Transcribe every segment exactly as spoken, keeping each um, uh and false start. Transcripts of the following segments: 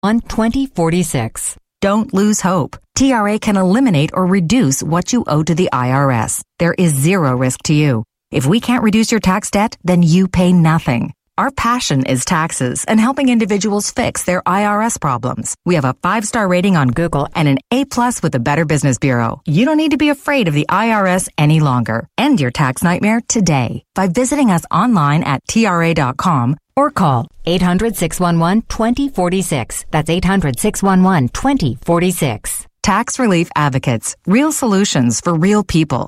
one twenty forty-six. Don't lose hope. T R A can eliminate or reduce what you owe to the I R S. There is zero risk to you. If we can't reduce your tax debt, then you pay nothing. Our passion is taxes and helping individuals fix their I R S problems. We have a five-star rating on Google and an A-plus with the Better Business Bureau. You don't need to be afraid of the I R S any longer. End your tax nightmare today by visiting us online at T R A dot com or call eight hundred, six one one, two zero four six. That's eight hundred, six one one, two zero four six. Tax Relief Advocates. Real solutions for real people.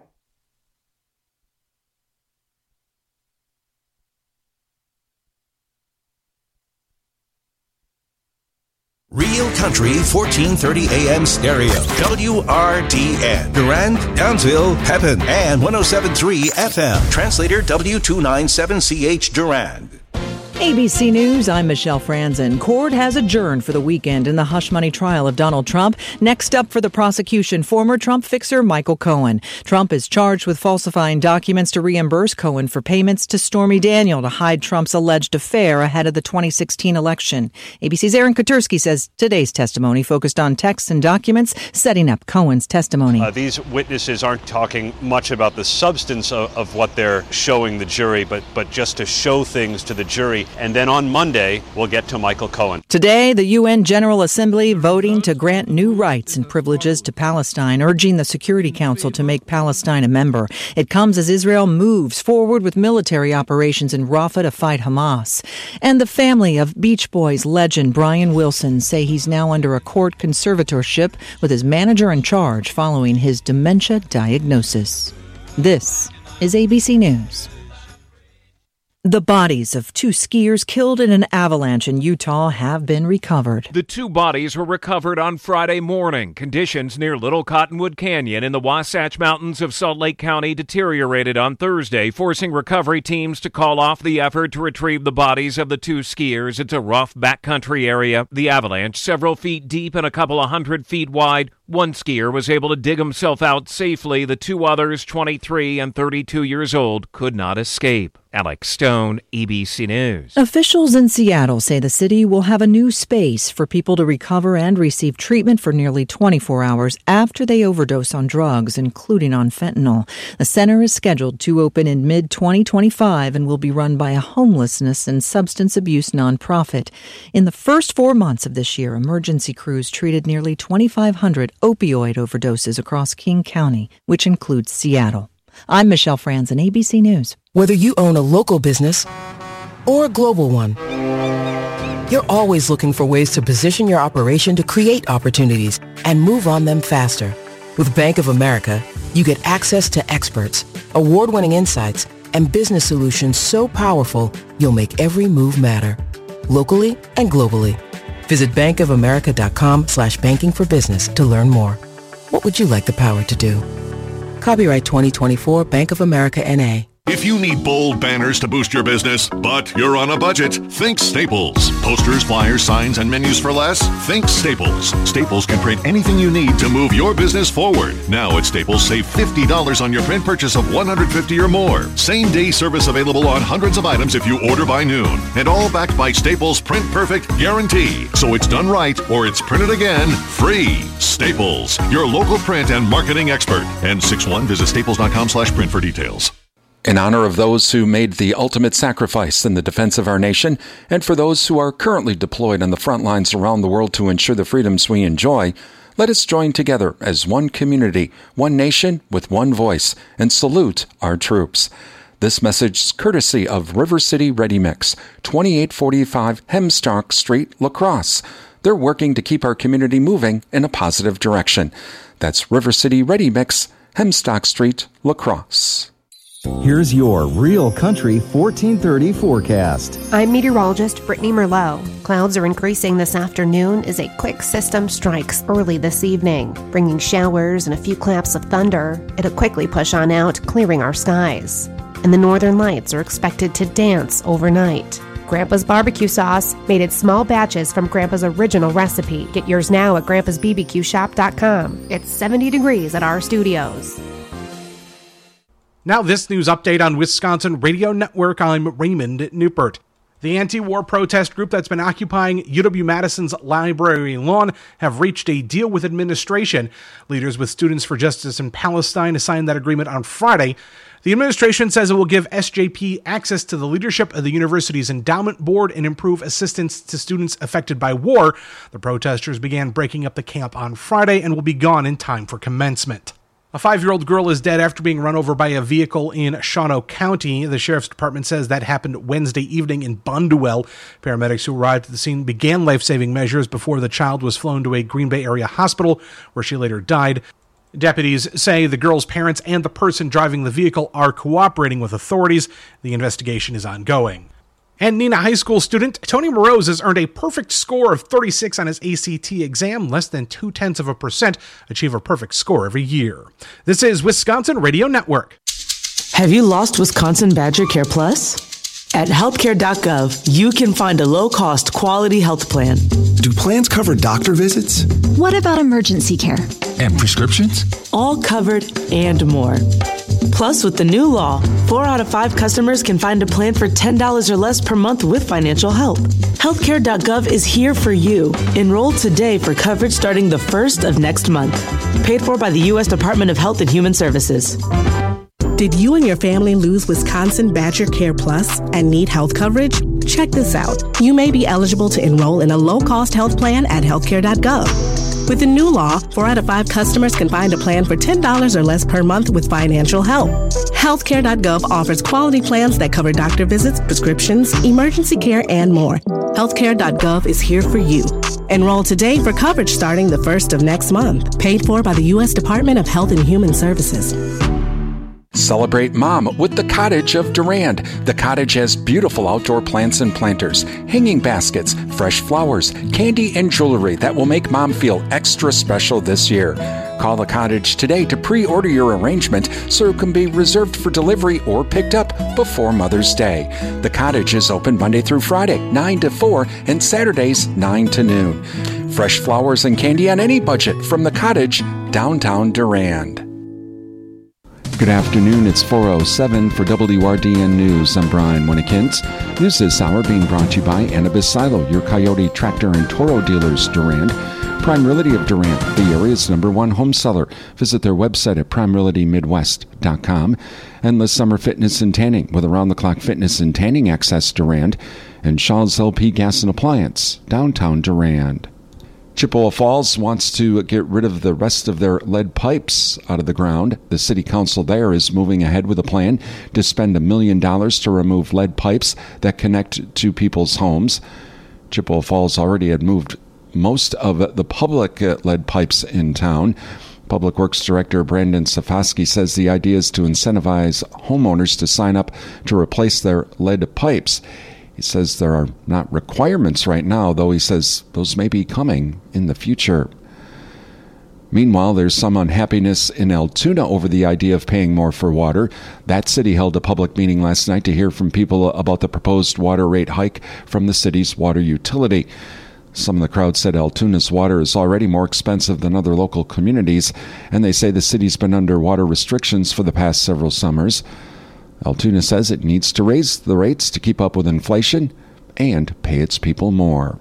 Real Country fourteen thirty A M stereo. W R D N. Durand, Townsville, Pepin, and one oh seven point three F M. Translator W two ninety-seven C H Durand. A B C News, I'm Michelle Franzen. Court has adjourned for the weekend in the hush money trial of Donald Trump. Next up for the prosecution, former Trump fixer Michael Cohen. Trump is charged with falsifying documents to reimburse Cohen for payments to Stormy Daniel to hide Trump's alleged affair ahead of the twenty sixteen election. A B C's Aaron Katersky says today's testimony focused on texts and documents setting up Cohen's testimony. Uh, these witnesses aren't talking much about the substance of, of what they're showing the jury, but, but just to show things to the jury. And then on Monday, we'll get to Michael Cohen. Today, the U N General Assembly voting to grant new rights and privileges to Palestine, urging the Security Council to make Palestine a member. It comes as Israel moves forward with military operations in Rafah to fight Hamas. And the family of Beach Boys legend Brian Wilson say he's now under a court conservatorship with his manager in charge following his dementia diagnosis. This is A B C News. The bodies of two skiers killed in an avalanche in Utah have been recovered. The two bodies were recovered on Friday morning. Conditions near Little Cottonwood Canyon in the Wasatch Mountains of Salt Lake County deteriorated on Thursday, forcing recovery teams to call off the effort to retrieve the bodies of the two skiers. It's a rough backcountry area. The avalanche, several feet deep and a couple of hundred feet wide. One skier was able to dig himself out safely. The two others, twenty-three and thirty-two years old, could not escape. Alex Stone, A B C News. Officials in Seattle say the city will have a new space for people to recover and receive treatment for nearly twenty-four hours after they overdose on drugs, including on fentanyl. The center is scheduled to open in mid twenty twenty-five and will be run by a homelessness and substance abuse nonprofit. In the first four months of this year, emergency crews treated nearly twenty-five hundred opioid overdoses across King County, which includes Seattle. I'm Michelle Franzen, A B C News. Whether you own a local business or a global one, you're always looking for ways to position your operation to create opportunities and move on them faster. With Bank of America, you get access to experts, award-winning insights, and business solutions so powerful you'll make every move matter, locally and globally. Visit bankofamerica.com slash banking for business to learn more. What would you like the power to do? Copyright twenty twenty-four Bank of America N A If you need bold banners to boost your business, but you're on a budget, think Staples. Posters, flyers, signs, and menus for less? Think Staples. Staples can print anything you need to move your business forward. Now at Staples, save fifty dollars on your print purchase of one hundred fifty dollars or more. Same-day service available on hundreds of items if you order by noon. And all backed by Staples' Print Perfect guarantee. So it's done right or it's printed again free. Staples, your local print and marketing expert. N sixty-one, visit staples.com slash print for details. In honor of those who made the ultimate sacrifice in the defense of our nation, and for those who are currently deployed on the front lines around the world to ensure the freedoms we enjoy, let us join together as one community, one nation with one voice, and salute our troops. This message is courtesy of River City Ready Mix, twenty-eight forty-five Hemstock Street, La Crosse. They're working to keep our community moving in a positive direction. That's River City Ready Mix, Hemstock Street, La Crosse. Here's your Real Country fourteen thirty forecast. I'm meteorologist Brittany Merlot. Clouds are increasing this afternoon as a quick system strikes early this evening, bringing showers and a few claps of thunder. It'll quickly push on out, clearing our skies. And the northern lights are expected to dance overnight. Grandpa's barbecue sauce, made in small batches from Grandpa's original recipe. Get yours now at grandpas b b q shop dot com. It's seventy degrees at our studios. Now this news update on Wisconsin Radio Network. I'm Raymond Newpert. The anti-war protest group that's been occupying U W-Madison's library lawn have reached a deal with administration. Leaders with Students for Justice in Palestine signed that agreement on Friday. The administration says it will give S J P access to the leadership of the university's endowment board and improve assistance to students affected by war. The protesters began breaking up the camp on Friday and will be gone in time for commencement. A five-year-old girl is dead after being run over by a vehicle in Shawano County. The sheriff's department says that happened Wednesday evening in Bonduel. Paramedics who arrived at the scene began life-saving measures before the child was flown to a Green Bay area hospital, where she later died. Deputies say the girl's parents and the person driving the vehicle are cooperating with authorities. The investigation is ongoing. And Neenah High School student Tony Moroz has earned a perfect score of thirty-six on his A C T exam. Less than two-tenths of a percent achieve a perfect score every year. This is Wisconsin Radio Network. Have you lost Wisconsin Badger Care Plus? At healthcare dot gov, you can find a low-cost, quality health plan. Do plans cover doctor visits? What about emergency care? And prescriptions? All covered and more. Plus, with the new law, four out of five customers can find a plan for ten dollars or less per month with financial help. healthcare dot gov is here for you. Enroll today for coverage starting the first of next month. Paid for by the U S Department of Health and Human Services. Did you and your family lose Wisconsin Badger Care Plus and need health coverage? Check this out. You may be eligible to enroll in a low-cost health plan at healthcare dot gov. With the new law, four out of five customers can find a plan for ten dollars or less per month with financial help. healthcare dot gov offers quality plans that cover doctor visits, prescriptions, emergency care, and more. healthcare dot gov is here for you. Enroll today for coverage starting the first of next month. Paid for by the U S Department of Health and Human Services. Celebrate Mom with the Cottage of Durand. The Cottage has beautiful outdoor plants and planters, hanging baskets, fresh flowers, candy, and jewelry that will make Mom feel extra special this year. Call the Cottage today to pre-order your arrangement so it can be reserved for delivery or picked up before Mother's Day. The Cottage is open Monday through Friday, nine to four, and Saturdays, nine to noon. Fresh flowers and candy on any budget from the Cottage, downtown Durand. Good afternoon, it's four oh seven for W R D N News. I'm Brian Winnekins. News this hour being brought to you by Annabis Silo, your Coyote Tractor and Toro dealers, Durand. Prime Realty of Durand, the area's number one home seller. Visit their website at prime realty midwest dot com. Endless Summer Fitness and Tanning with around-the-clock fitness and tanning access, Durand. And Shaw's L P Gas and Appliance, downtown Durand. Chippewa Falls wants to get rid of the rest of their lead pipes out of the ground. The city council there is moving ahead with a plan to spend a million dollars to remove lead pipes that connect to people's homes. Chippewa Falls already had moved most of the public lead pipes in town. Public Works Director Brandon Safoski says the idea is to incentivize homeowners to sign up to replace their lead pipes. He says there are not requirements right now, though he says those may be coming in the future. Meanwhile, there's some unhappiness in Altoona over the idea of paying more for water. That city held a public meeting last night to hear from people about the proposed water rate hike from the city's water utility. Some of the crowd said Altoona's water is already more expensive than other local communities, and they say the city's been under water restrictions for the past several summers. Altoona says it needs to raise the rates to keep up with inflation and pay its people more.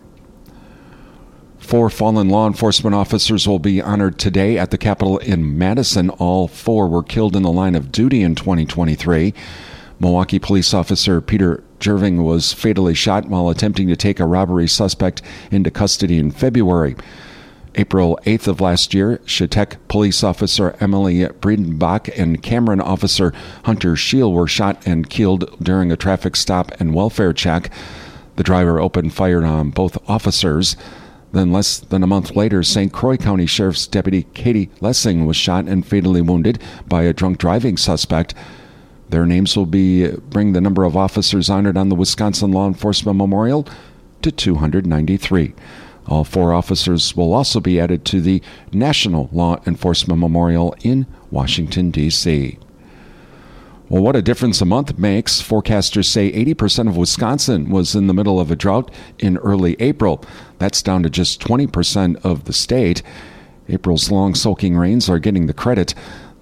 Four fallen law enforcement officers will be honored today at the Capitol in Madison. All four were killed in the line of duty in twenty twenty-three. Milwaukee police officer Peter Jerving was fatally shot while attempting to take a robbery suspect into custody in February. April eighth of last year, Chautauqua police officer Emily Breedenbach and Cameron officer Hunter Scheel were shot and killed during a traffic stop and welfare check. The driver opened fire on both officers. Then less than a month later, Saint Croix County Sheriff's Deputy Katie Lessing was shot and fatally wounded by a drunk driving suspect. Their names will be bring the number of officers honored on the Wisconsin Law Enforcement Memorial to two hundred ninety-three. All four officers will also be added to the National Law Enforcement Memorial in Washington, D C Well, what a difference a month makes. Forecasters say eighty percent of Wisconsin was in the middle of a drought in early April. That's down to just twenty percent of the state. April's long soaking rains are getting the credit.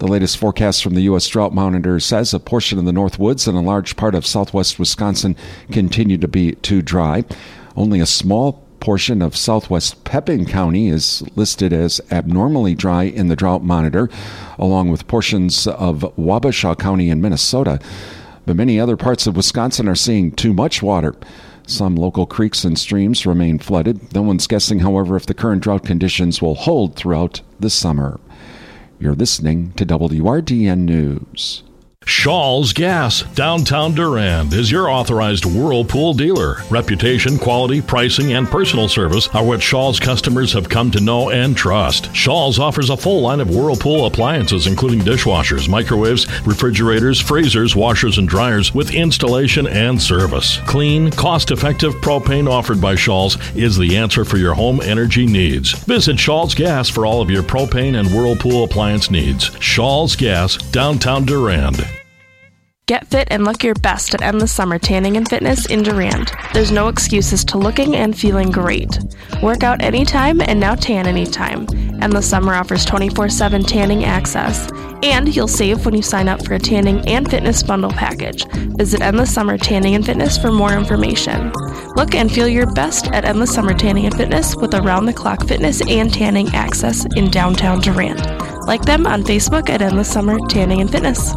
The latest forecast from the U S Drought Monitor says a portion of the North Woods and a large part of southwest Wisconsin continue to be too dry. Only a small portion of southwest Pepin County is listed as abnormally dry in the Drought Monitor, along with portions of Wabasha County in Minnesota. But many other parts of Wisconsin are seeing too much water. Some local creeks and streams remain flooded. No one's guessing, however, if the current drought conditions will hold throughout the summer. You're listening to W R D N News. Shaw's Gas, downtown Durand, is your authorized Whirlpool dealer. Reputation, quality, pricing, and personal service are what Shaw's customers have come to know and trust. Shaw's offers a full line of Whirlpool appliances, including dishwashers, microwaves, refrigerators, freezers, washers, and dryers, with installation and service. Clean, cost-effective propane offered by Shaw's is the answer for your home energy needs. Visit Shaw's Gas for all of your propane and Whirlpool appliance needs. Shaw's Gas, downtown Durand. Get fit and look your best at Endless Summer Tanning and Fitness in Durand. There's no excuses to looking and feeling great. Work out anytime and now tan anytime. Endless Summer offers twenty-four seven tanning access. And you'll save when you sign up for a tanning and fitness bundle package. Visit Endless Summer Tanning and Fitness for more information. Look and feel your best at Endless Summer Tanning and Fitness with around-the-clock fitness and tanning access in downtown Durand. Like them on Facebook at Endless Summer Tanning and Fitness.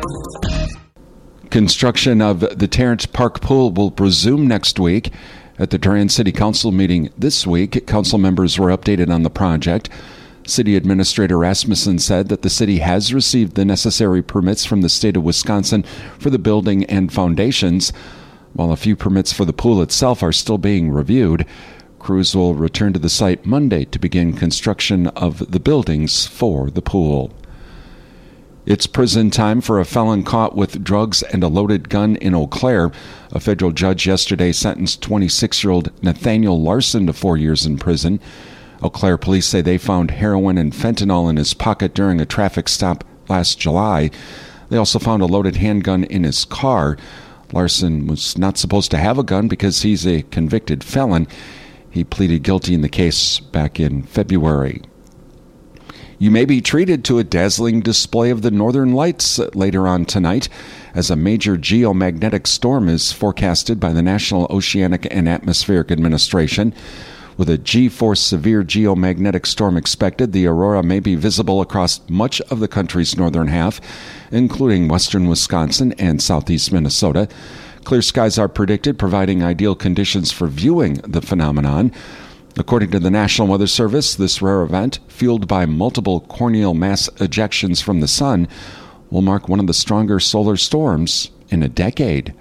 Construction of the Terrence Park Pool will resume next week. At the Durand City Council meeting this week, council members were updated on the project. City Administrator Rasmussen said that the city has received the necessary permits from the state of Wisconsin for the building and foundations, while a few permits for the pool itself are still being reviewed. Crews will return to the site Monday to begin construction of the buildings for the pool. It's prison time for a felon caught with drugs and a loaded gun in Eau Claire. A federal judge yesterday sentenced twenty-six-year-old Nathaniel Larson to four years in prison. Eau Claire police say they found heroin and fentanyl in his pocket during a traffic stop last July. They also found a loaded handgun in his car. Larson was not supposed to have a gun because he's a convicted felon. He pleaded guilty in the case back in February. You may be treated to a dazzling display of the northern lights later on tonight, as a major geomagnetic storm is forecasted by the National Oceanic and Atmospheric Administration. With a G-force severe geomagnetic storm expected, the aurora may be visible across much of the country's northern half, including western Wisconsin and southeast Minnesota. Clear skies are predicted, providing ideal conditions for viewing the phenomenon. According to the National Weather Service, this rare event, fueled by multiple corneal mass ejections from the sun, will mark one of the stronger solar storms in a decade.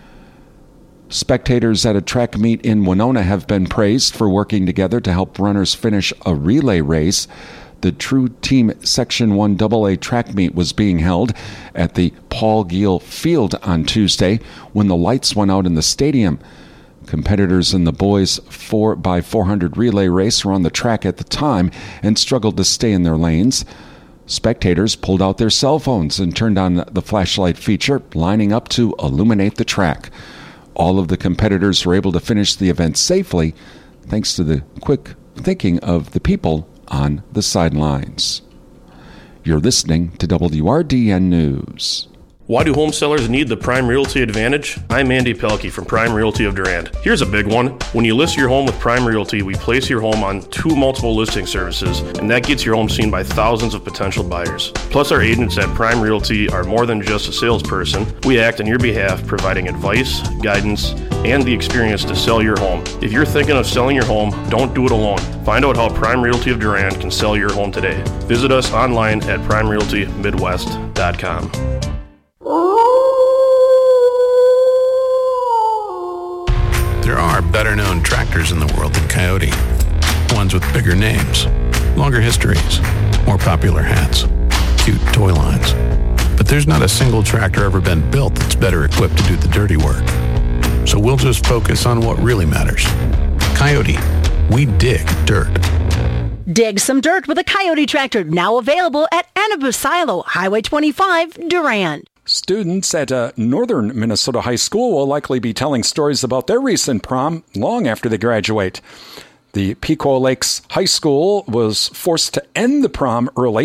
Spectators at a track meet in Winona have been praised for working together to help runners finish a relay race. The True Team Section one double A track meet was being held at the Paul Giel Field on Tuesday when the lights went out in the stadium. Competitors in the boys' four by four hundred relay race were on the track at the time and struggled to stay in their lanes. Spectators pulled out their cell phones and turned on the flashlight feature, lining up to illuminate the track. All of the competitors were able to finish the event safely, thanks to the quick thinking of the people on the sidelines. You're listening to W R D N News. Why do home sellers need the Prime Realty Advantage? I'm Andy Pelkey from Prime Realty of Durand. Here's a big one. When you list your home with Prime Realty, we place your home on two multiple listing services, and that gets your home seen by thousands of potential buyers. Plus, our agents at Prime Realty are more than just a salesperson. We act on your behalf, providing advice, guidance, and the experience to sell your home. If you're thinking of selling your home, don't do it alone. Find out how Prime Realty of Durand can sell your home today. Visit us online at prime realty midwest dot com. There are better-known tractors in the world than Coyote. Ones with bigger names, longer histories, more popular hats, cute toy lines. But there's not a single tractor ever been built that's better equipped to do the dirty work. So we'll just focus on what really matters. Coyote, we dig dirt. Dig some dirt with a Coyote tractor, now available at Annabus Silo, Highway twenty-five, Durand. Students at a northern Minnesota high school will likely be telling stories about their recent prom long after they graduate. The Pequot Lakes High School was forced to end the prom early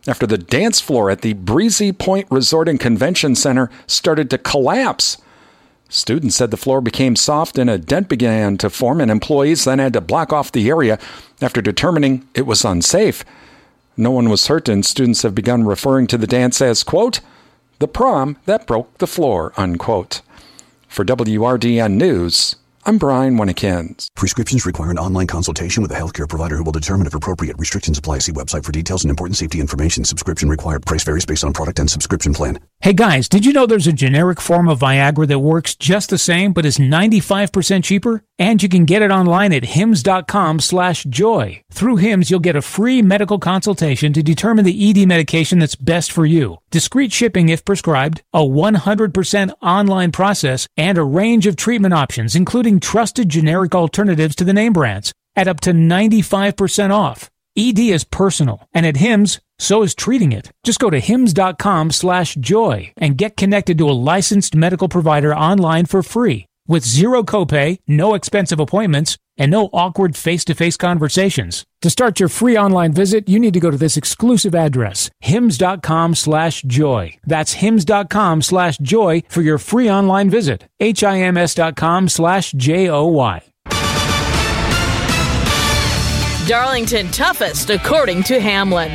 after the dance floor at the Breezy Point Resort and Convention Center started to collapse. Students said the floor became soft and a dent began to form, and employees then had to block off the area after determining it was unsafe. No one was hurt, and students have begun referring to the dance as, quote, the prom that broke the floor, unquote. For W R D N News, I'm Brian Winnikins. Prescriptions require an online consultation with a healthcare provider who will determine if appropriate. Restrictions apply. See website for details and important safety information. Subscription required. Price varies based on product and subscription plan. Hey guys, did you know there's a generic form of Viagra that works just the same but is ninety-five percent cheaper? And you can get it online at hims.com slash joy. Through Hims, you'll get a free medical consultation to determine the E D medication that's best for you. Discreet shipping if prescribed, a one hundred percent online process, and a range of treatment options, including trusted generic alternatives to the name brands, at up to ninety-five percent off. E D is personal, and at Hims, so is treating it. Just go to hims.com slash joy and get connected to a licensed medical provider online for free, with zero copay, no expensive appointments, and no awkward face-to-face conversations. To start your free online visit, you need to go to this exclusive address, hims.com slash joy. That's hims.com slash joy for your free online visit. H-I-M-S.com slash J-O-Y. Darlington toughest, according to Hamlin.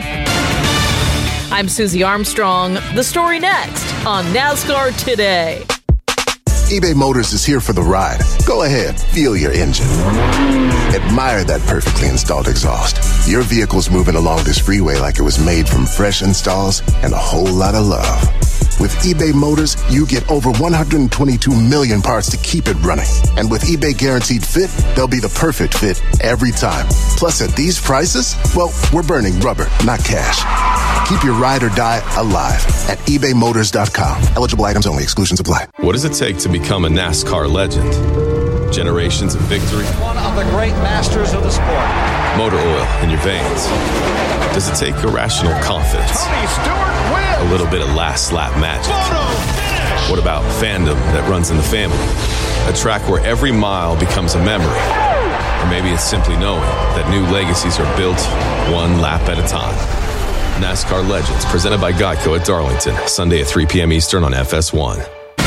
I'm Susie Armstrong. The story next on NASCAR Today. eBay Motors is here for the ride. Go ahead, feel your engine. Admire that perfectly installed exhaust. Your vehicle's moving along this freeway like it was made from fresh installs and a whole lot of love. With eBay Motors, you get over one hundred twenty-two million parts to keep it running. And with eBay Guaranteed Fit, they'll be the perfect fit every time. Plus, at these prices, well, we're burning rubber, not cash. Keep your ride or die alive at ebay motors dot com. Eligible items only. Exclusions apply. What does it take to become a NASCAR legend? Generations of victory? One of the great masters of the sport. Motor oil in your veins? Does it take irrational confidence? Tony Stewart wins! A little bit of last lap magic? What about fandom that runs in the family? A track where every mile becomes a memory? Or maybe it's simply knowing that new legacies are built one lap at a time. NASCAR Legends, presented by Geico at Darlington, Sunday at three p.m. Eastern on F S one.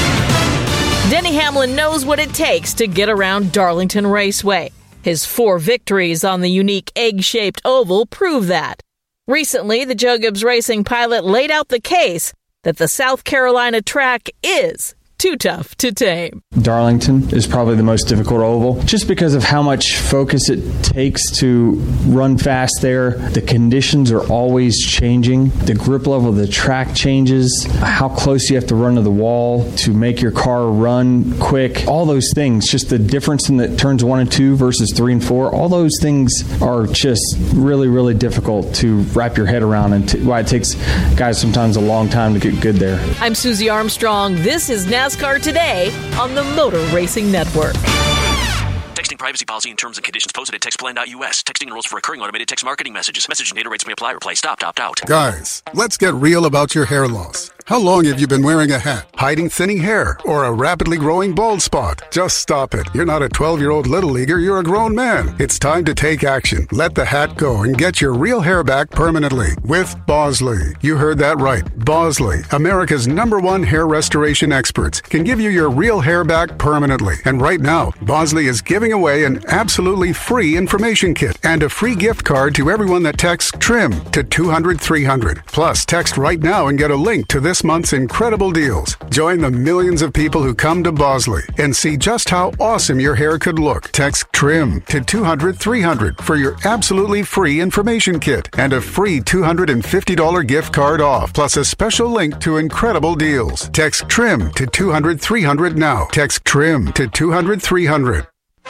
Denny Hamlin knows what it takes to get around Darlington Raceway. His four victories on the unique egg-shaped oval prove that. Recently, the Joe Gibbs Racing pilot laid out the case that the South Carolina track is too tough to tame. Darlington is probably the most difficult oval just because of how much focus it takes to run fast there. The conditions are always changing. The grip level of the track changes. How close you have to run to the wall to make your car run quick. All those things, just the difference in the turns one and two versus three and four, all those things are just really, really difficult to wrap your head around, and t- why it takes guys sometimes a long time to get good there. I'm Susie Armstrong. This is NASCAR Today on the Motor Racing Network. Texting privacy policy and terms and conditions posted at text plan dot U S. Texting enrolls for recurring automated text marketing messages. Message and data rates may apply. Reply stop, opt out. Guys, let's get real about your hair loss. How long have you been wearing a hat, hiding thinning hair, or a rapidly growing bald spot? Just stop it. You're not a twelve-year-old little leaguer. You're a grown man. It's time to take action. Let the hat go and get your real hair back permanently with Bosley. You heard that right. Bosley, America's number one hair restoration experts, can give you your real hair back permanently. And right now, Bosley is giving away an absolutely free information kit and a free gift card to everyone that texts TRIM to two hundred three hundred. Plus, text right now and get a link to this month's incredible deals. Join the millions of people who come to Bosley and see just how awesome your hair could look. Text TRIM to two hundred three hundred for your absolutely free information kit and a free two hundred fifty dollars gift card off, plus a special link to incredible deals. Text TRIM to two hundred three hundred now. Text TRIM to two hundred three hundred.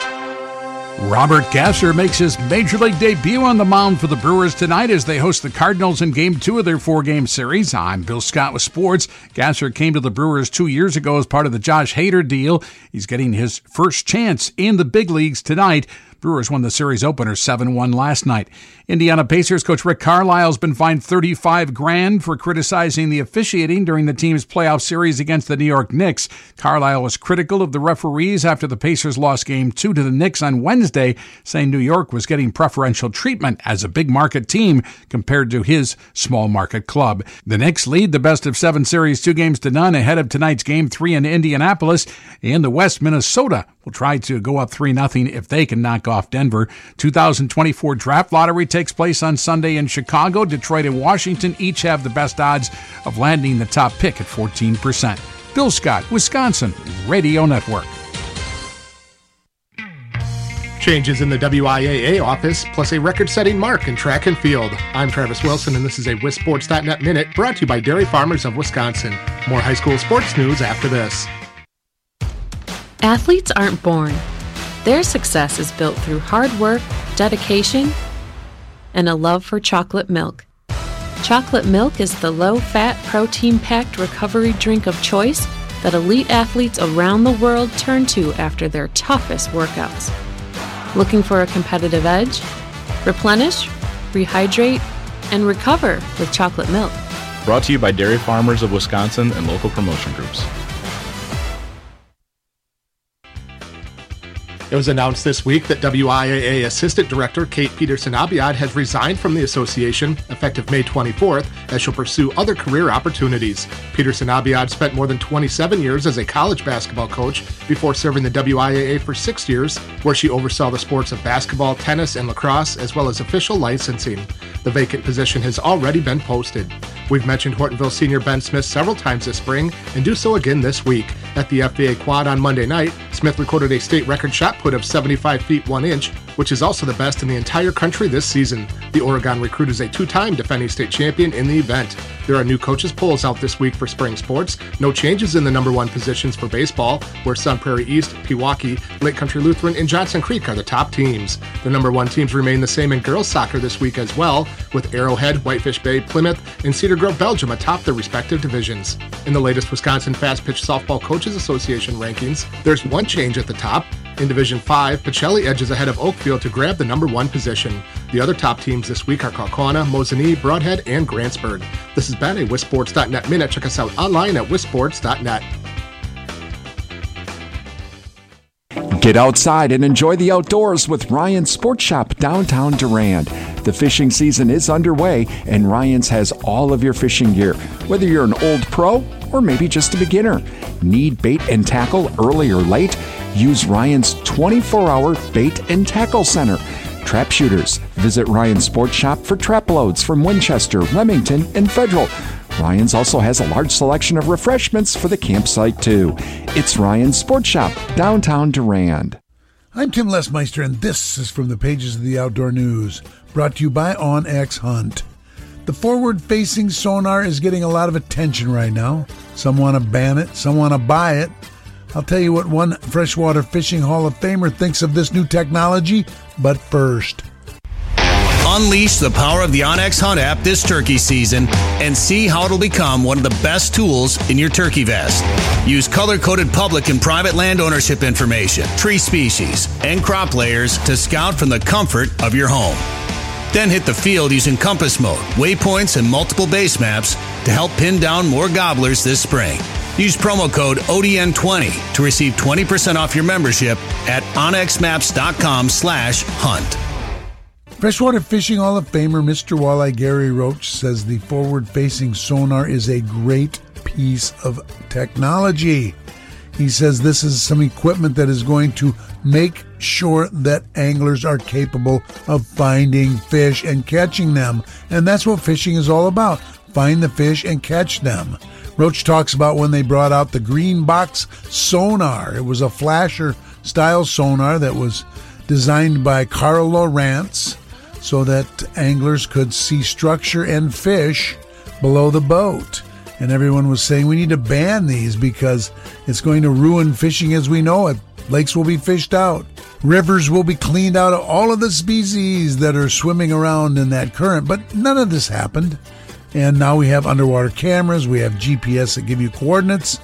Robert Gasser makes his Major League debut on the mound for the Brewers tonight as they host the Cardinals in Game two of their four-game series. I'm Bill Scott with sports. Gasser came to the Brewers two years ago as part of the Josh Hader deal. He's getting his first chance in the big leagues tonight. Brewers won the series opener seven one last night. Indiana Pacers coach Rick Carlisle's been fined thirty-five grand for criticizing the officiating during the team's playoff series against the New York Knicks. Carlisle was critical of the referees after the Pacers lost game two to the Knicks on Wednesday, saying New York was getting preferential treatment as a big market team compared to his small market club. The Knicks lead the best of seven series two games to none ahead of tonight's game three in Indianapolis. In the West, Minnesota will try to go up three nothing if they can knock off Denver. two thousand twenty-four draft lottery takes place on Sunday in Chicago. Detroit and Washington each have the best odds of landing the top pick at fourteen percent. Bill Scott, Wisconsin Radio Network. Changes in the W I A A office, plus a record-setting mark in track and field. I'm Travis Wilson, and this is a Wisports dot net Minute brought to you by Dairy Farmers of Wisconsin. More high school sports news after this. Athletes aren't born. Their success is built through hard work, dedication, and a love for chocolate milk. Chocolate milk is the low-fat, protein-packed recovery drink of choice that elite athletes around the world turn to after their toughest workouts. Looking for a competitive edge? Replenish, rehydrate, and recover with chocolate milk. Brought to you by Dairy Farmers of Wisconsin and local promotion groups. It was announced this week that W I A A Assistant Director Kate Peterson-Abiad has resigned from the association effective May twenty-fourth as she'll pursue other career opportunities. Peterson-Abiad spent more than twenty-seven years as a college basketball coach before serving the W I A A for six years, where she oversaw the sports of basketball, tennis, and lacrosse, as well as official licensing. The vacant position has already been posted. We've mentioned Hortonville senior Ben Smith several times this spring and do so again this week. At the F B A Quad on Monday night, Smith recorded a state record shot put of seventy-five feet one inch, which is also the best in the entire country this season. The Oregon recruit is a two-time defending state champion in the event. There are new coaches polls out this week for spring sports. No changes in the number one positions for baseball, where Sun Prairie East, Pewaukee, Lake Country Lutheran, and Johnson Creek are the top teams. The number one teams remain the same in girls soccer this week as well, with Arrowhead, Whitefish Bay, Plymouth, and Cedar Grove, Belgium atop their respective divisions. In the latest Wisconsin Fast Pitch Softball Coaches Association rankings, there's one change at the top. In Division five, Pacelli edges ahead of Oakfield to grab the number one position. The other top teams this week are Kaukauna, Mosinee, Broadhead, and Grantsburg. This has been a Wisports dot net Minute. Check us out online at Wisports dot net. Get outside and enjoy the outdoors with Ryan's Sports Shop downtown Durand. The fishing season is underway, and Ryan's has all of your fishing gear, whether you're an old pro or maybe just a beginner. Need bait and tackle early or late? Use Ryan's twenty-four hour Bait and Tackle Center. Trap shooters, visit Ryan's Sports Shop for trap loads from Winchester, Remington, and Federal. Ryan's also has a large selection of refreshments for the campsite, too. It's Ryan's Sports Shop, downtown Durand. I'm Tim Lesmeister, and this is from the pages of the Outdoor News, brought to you by OnX Hunt. The forward-facing sonar is getting a lot of attention right now. Some want to ban it, some want to buy it. I'll tell you what one freshwater fishing Hall of Famer thinks of this new technology, but first. Unleash the power of the OnX Hunt app this turkey season and see how it'll become one of the best tools in your turkey vest. Use color-coded public and private land ownership information, tree species, and crop layers to scout from the comfort of your home. Then hit the field using compass mode, waypoints, and multiple base maps to help pin down more gobblers this spring. Use promo code O D N twenty to receive twenty percent off your membership at onxmaps.com slash hunt. Freshwater Fishing Hall of Famer Mister Walleye Gary Roach says the forward-facing sonar is a great piece of technology. He says this is some equipment that is going to make sure that anglers are capable of finding fish and catching them. And that's what fishing is all about. Find the fish and catch them. Roach talks about when they brought out the green box sonar. It was a flasher-style sonar that was designed by Carl Lawrence so that anglers could see structure and fish below the boat. And everyone was saying we need to ban these because it's going to ruin fishing as we know it. Lakes will be fished out. Rivers will be cleaned out of all of the species that are swimming around in that current. But none of this happened. And now we have underwater cameras. We have G P S that give you coordinates.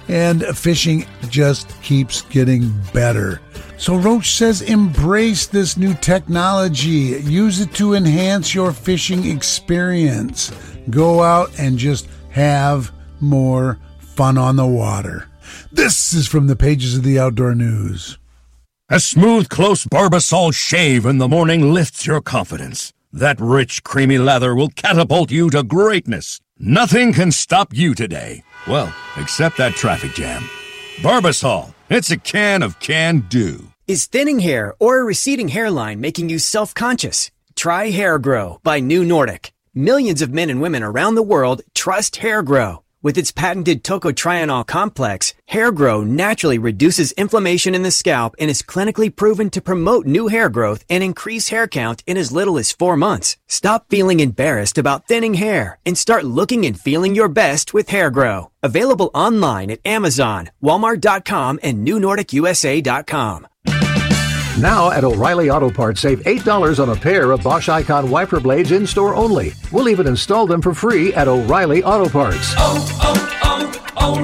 and fishing just keeps getting better. So Roach says embrace this new technology. Use it to enhance your fishing experience. Go out and just have more fun on the water. This is from the pages of the Outdoor News. A smooth, close Barbasol shave in the morning lifts your confidence. That rich, creamy lather will catapult you to greatness. Nothing can stop you today. Well, except that traffic jam. Barbasol. It's a can of can-do. Is thinning hair or a receding hairline making you self-conscious? Try Hair Grow by New Nordic. Millions of men and women around the world trust Hair Grow. With its patented tocotrienol complex, Hair Grow naturally reduces inflammation in the scalp and is clinically proven to promote new hair growth and increase hair count in as little as four months. Stop feeling embarrassed about thinning hair and start looking and feeling your best with Hair Grow. Available online at Amazon, Walmart dot com, and New Nordic U S A dot com. Now at O'Reilly Auto Parts, save eight dollars on a pair of Bosch Icon wiper blades in-store only. We'll even install them for free at O'Reilly Auto Parts. Oh,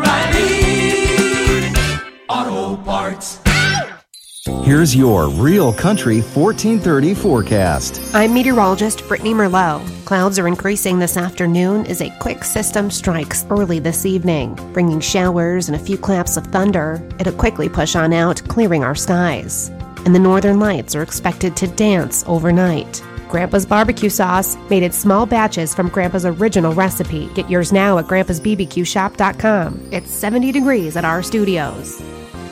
oh, oh, O'Reilly Auto Parts. Here's your Real Country fourteen thirty forecast. I'm meteorologist Brittany Merlot. Clouds are increasing this afternoon as a quick system strikes early this evening, bringing showers and a few claps of thunder. It'll quickly push on out, clearing our skies. And the northern lights are expected to dance overnight. Grandpa's barbecue sauce, made in small batches from Grandpa's original recipe. Get yours now at grandpas b b q shop dot com. It's seventy degrees at our studios.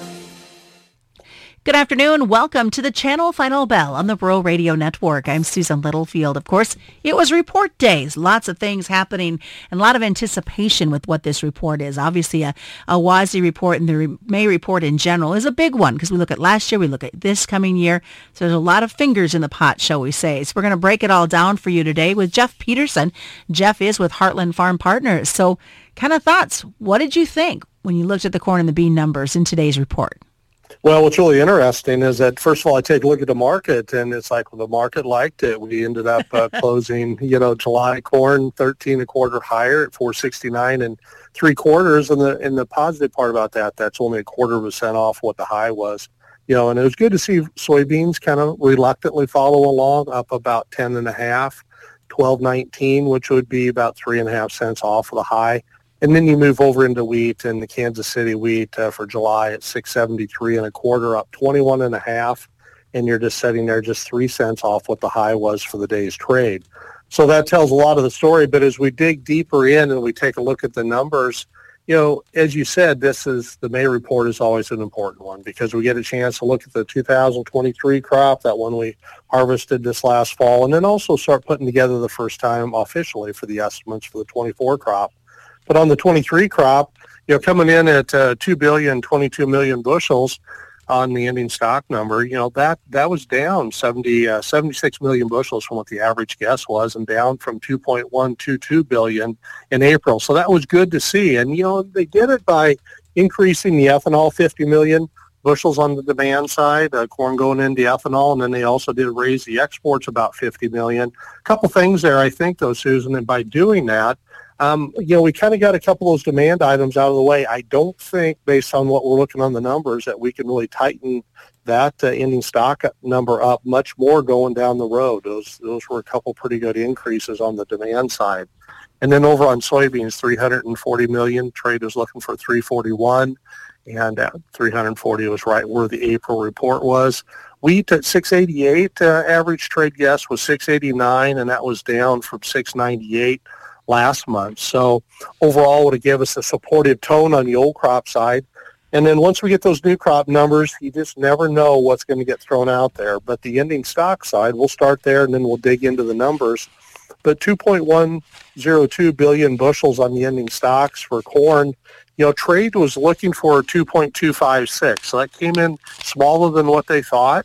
Good afternoon. Welcome to the Channel Final Bell on the Rural Radio Network. I'm Susan Littlefield. Of course, it was report days. Lots of things happening and a lot of anticipation with what this report is. Obviously, a, a W A S D report and the May report in general is a big one because we look at last year, we look at this coming year. So there's a lot of fingers in the pot, shall we say. So we're going to break it all down for you today with Jeff Peterson. Jeff is with Heartland Farm Partners. So kind of thoughts. What did you think when you looked at the corn and the bean numbers in today's report? Well, what's really interesting is that, first of all, I take a look at the market, and it's like, well, the market liked it. We ended up uh, closing, you know, July corn thirteen and a quarter higher at four sixty-nine and three quarters. And the and the positive part about that, that's only a quarter of a cent off what the high was. You know, and it was good to see soybeans kind of reluctantly follow along, up about ten and a half, twelve nineteen, which would be about three and a half cents off of the high. And then you move over into wheat, and the Kansas City wheat uh, for July at six seventy-three and a quarter, up twenty-one and a half, and you're just sitting there just three cents off what the high was for the day's trade. So that tells a lot of the story. But as we dig deeper in and we take a look at the numbers, you know, as you said, this is the May report is always an important one because we get a chance to look at the two thousand twenty-three crop, that one we harvested this last fall, and then also start putting together the first time officially for the estimates for the twenty-four crop. But on the twenty-three crop, you know, coming in at uh, two billion twenty-two million bushels on the ending stock number, you know, that that was down seventy, uh, seventy-six million bushels from what the average guess was, and down from two point one two two billion in April. So that was good to see. And, you know, they did it by increasing the ethanol fifty million bushels on the demand side, uh, corn going into ethanol, and then they also did raise the exports about fifty million. A couple things there, I think, though, Susan, and by doing that, Um, you know, we kind of got a couple of those demand items out of the way. I don't think, based on what we're looking on the numbers, that we can really tighten that uh, ending stock number up much more going down the road. Those those were a couple pretty good increases on the demand side. And then over on soybeans, three hundred forty million. Trade was looking for three forty-one, and uh, three hundred forty was right where the April report was. Wheat at six eighty-eight, uh, average trade guess was six eighty-nine, and that was down from six ninety-eight last month. So overall, would have given us a supportive tone on the old crop side. And then once we get those new crop numbers, you just never know what's going to get thrown out there. But the ending stock side, we'll start there and then we'll dig into the numbers. But two point one oh two billion bushels on the ending stocks for corn. You know, trade was looking for two point two five six. So that came in smaller than what they thought.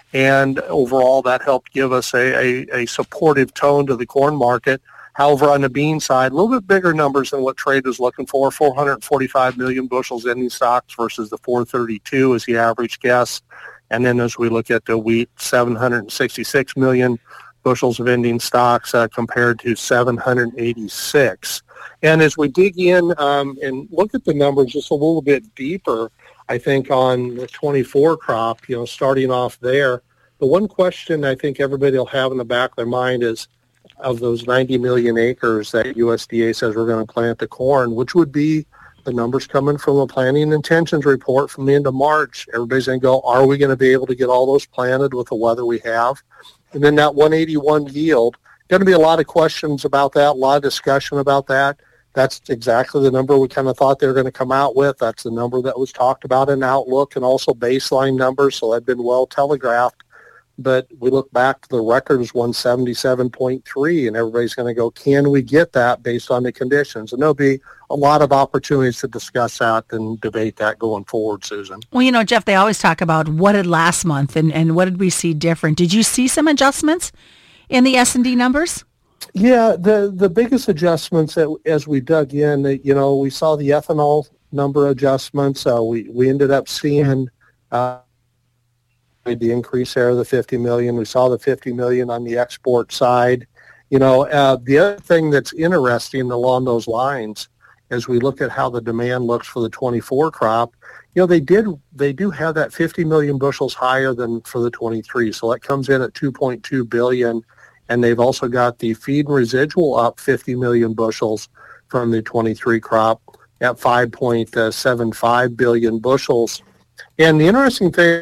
And overall, that helped give us a, a, a supportive tone to the corn market. However, on the bean side, a little bit bigger numbers than what trade was looking for, four hundred forty-five million bushels ending stocks versus the four thirty-two is the average guess. And then as we look at the wheat, seven hundred sixty-six million bushels of ending stocks uh, compared to seven hundred eighty-six. And as we dig in um, and look at the numbers just a little bit deeper, I think on the twenty-four crop, you know, starting off there, the one question I think everybody will have in the back of their mind is, of those ninety million acres that U S D A says we're going to plant the corn, which would be the numbers coming from the planting intentions report from the end of March. Everybody's going to go, are we going to be able to get all those planted with the weather we have? And then that one eighty-one yield, going to be a lot of questions about that, a lot of discussion about that. That's exactly the number we kind of thought they were going to come out with. That's the number that was talked about in Outlook and also baseline numbers, so that had been well telegraphed. But we look back to the record was one seventy-seven point three, and everybody's going to go, can we get that based on the conditions? And there'll be a lot of opportunities to discuss that and debate that going forward, Susan. Well, you know, Jeff, they always talk about what did last month and, and what did we see different. Did you see some adjustments in the S and D numbers? Yeah, the, the biggest adjustments that, as we dug in, you know, we saw the ethanol number adjustments. Uh, we, we ended up seeing uh, the increase there of the fifty million. We saw the fifty million on the export side. You know, uh, the other thing that's interesting along those lines, as we look at how the demand looks for the twenty-four crop, you know, they did they do have that fifty million bushels higher than for the twenty-three. So that comes in at two point two billion, and they've also got the feed and residual up fifty million bushels from the twenty-three crop at five point seven five billion bushels. And the interesting thing,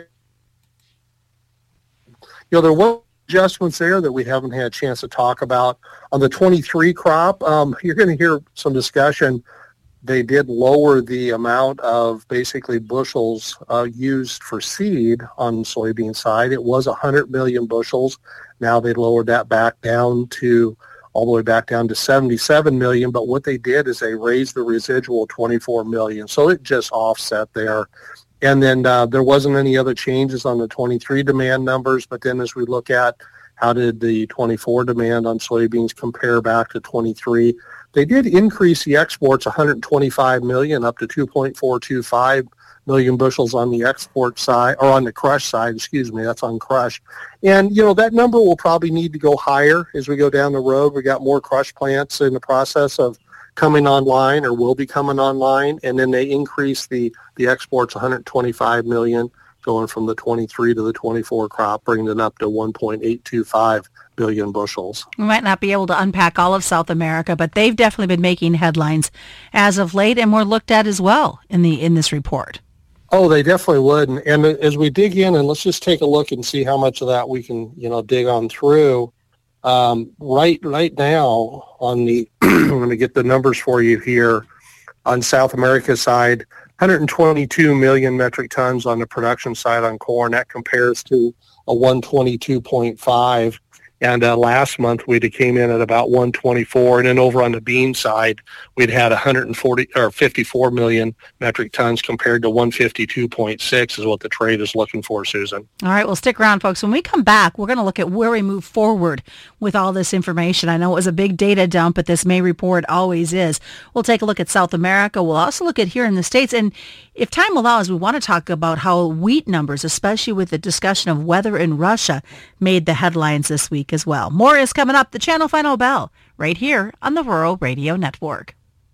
you know, there were adjustments there that we haven't had a chance to talk about. On the twenty-three crop, um, you're going to hear some discussion. They did lower the amount of basically bushels uh, used for seed on the soybean side. It was one hundred million bushels. Now they lowered that back down to all the way back down to seventy-seven million. But what they did is they raised the residual twenty-four million. So it just offset there. And then uh, there wasn't any other changes on the twenty-three demand numbers. But then as we look at how did the twenty-four demand on soybeans compare back to twenty-three, they did increase the exports one hundred twenty-five million up to two point four two five million bushels on the export side, or on the crush side, excuse me, that's on crush. And, you know, that number will probably need to go higher as we go down the road. We got more crush plants in the process of coming online or will be coming online, and then they increase the, the exports one hundred twenty-five million, going from the twenty-three to the twenty-four crop, bringing it up to one point eight two five billion bushels. We might not be able to unpack all of South America, but they've definitely been making headlines as of late and were looked at as well in the in this report. Oh, they definitely would. And, and as we dig in, and let's just take a look and see how much of that we can, you know, dig on through. Um, right, right now on the, I'm going to get the numbers for you here on South America side, one hundred twenty-two million metric tons on the production side on corn. That compares to a one twenty-two point five. And uh, last month we'd came in at about one twenty-four, and then over on the bean side we'd had one hundred forty or fifty-four million metric tons compared to one fifty-two point six is what the trade is looking for, Susan. All right, well, stick around, folks. When we come back, we're going to look at where we move forward with all this information. I know it was a big data dump, but this May report always is. We'll take a look at South America. We'll also look at here in the States, and if time allows, we want to talk about how wheat numbers, especially with the discussion of weather in Russia, made the headlines this week as well. More is coming up. The Channel Final Bell, right here on the Rural Radio Network.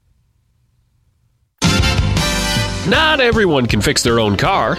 Not everyone can fix their own car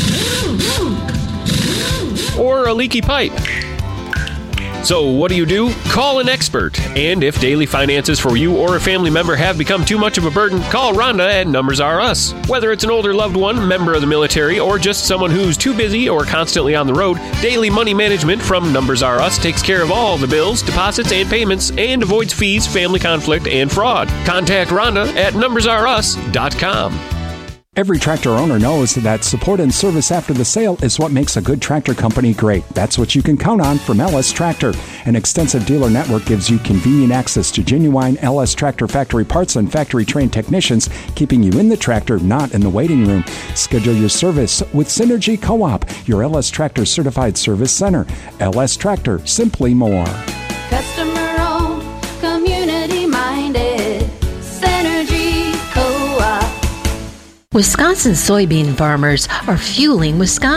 or a leaky pipe. So what do you do? Call an expert. And if daily finances for you or a family member have become too much of a burden, call Rhonda at Numbers R Us. Whether it's an older loved one, member of the military, or just someone who's too busy or constantly on the road, Daily Money Management from Numbers R Us takes care of all the bills, deposits, and payments and avoids fees, family conflict, and fraud. Contact Rhonda at numbers r us dot com. Every tractor owner knows that support and service after the sale is what makes a good tractor company great. That's what you can count on from L S Tractor. An extensive dealer network gives you convenient access to genuine L S Tractor factory parts and factory-trained technicians, keeping you in the tractor, not in the waiting room. Schedule your service with Synergy Co-op, your L S Tractor certified service center. L S Tractor, simply more. Customer-owned, community-minded, Synergy Co-op. Wisconsin soybean farmers are fueling Wisconsin.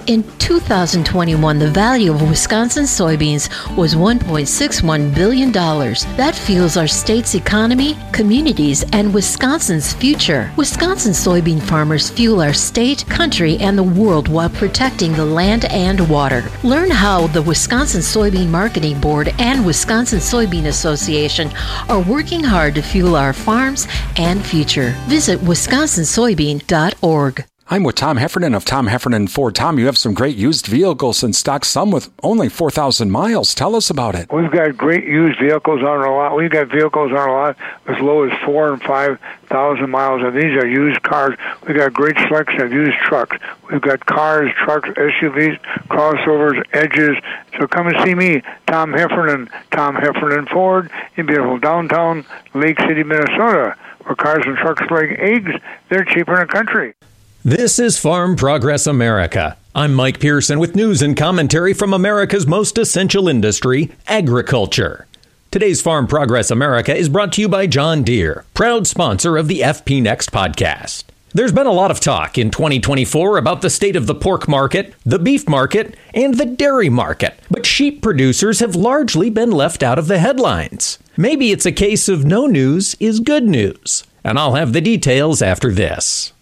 In two thousand twenty-one, the value of Wisconsin soybeans was one point six one billion dollars. That fuels our state's economy, communities, and Wisconsin's future. Wisconsin soybean farmers fuel our state, country, and the world while protecting the land and water. Learn how the Wisconsin Soybean Marketing Board and Wisconsin Soybean Association are working hard to fuel our farms and future. Visit wisconsin soybean dot org. I'm with Tom Heffernan of Tom Heffernan Ford. Tom, you have some great used vehicles in stock, some with only four thousand miles. Tell us about it. We've got great used vehicles on our lot. We've got vehicles on our lot as low as four and five thousand miles, and these are used cars. We've got great selection of used trucks. We've got cars, trucks, S U Vs, crossovers, edges. So come and see me, Tom Heffernan, Tom Heffernan Ford, in beautiful downtown Lake City, Minnesota, where cars and trucks like eggs. They're cheaper in the country. This is Farm Progress America. I'm Mike Pearson with news and commentary from America's most essential industry, agriculture. Today's Farm Progress America is brought to you by John Deere, proud sponsor of the F P Next podcast. There's been a lot of talk in twenty twenty-four about the state of the pork market, the beef market, and the dairy market, but sheep producers have largely been left out of the headlines. Maybe it's a case of no news is good news, and I'll have the details after this.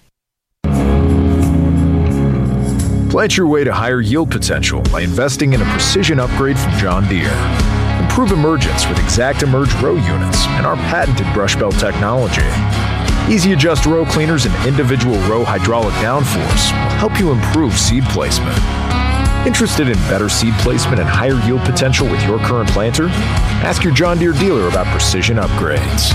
Plant your way to higher yield potential by investing in a precision upgrade from John Deere. Improve emergence with ExactEmerge row units and our patented brush belt technology. Easy adjust row cleaners and individual row hydraulic downforce will help you improve seed placement. Interested in better seed placement and higher yield potential with your current planter? Ask your John Deere dealer about precision upgrades.